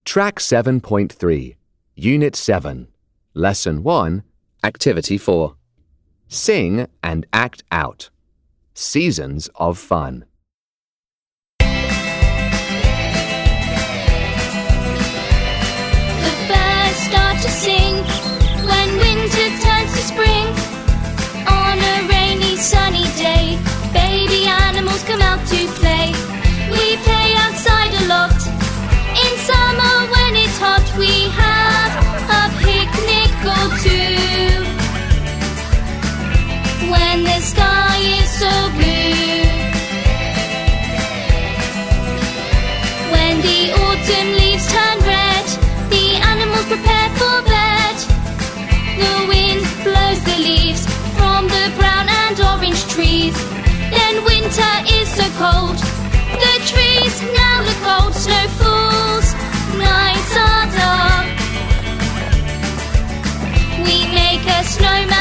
Track 7.3, Unit 7, Lesson 1, Activity 4. Sing and act out. Seasons of fun. The birds start to sing when winter turns to spring. On a rainy, sunny day, baby animals come out to play. We play outside a lot. In summer when it's hot, we have a picnic or two. When the sky is so blue, when the autumn leaves turn red, the animals prepare for bed. The wind blows the leaves from the brown and orange trees. Then winter is so cold, the trees now look old. Snow falls, nights are dark. We make a snowman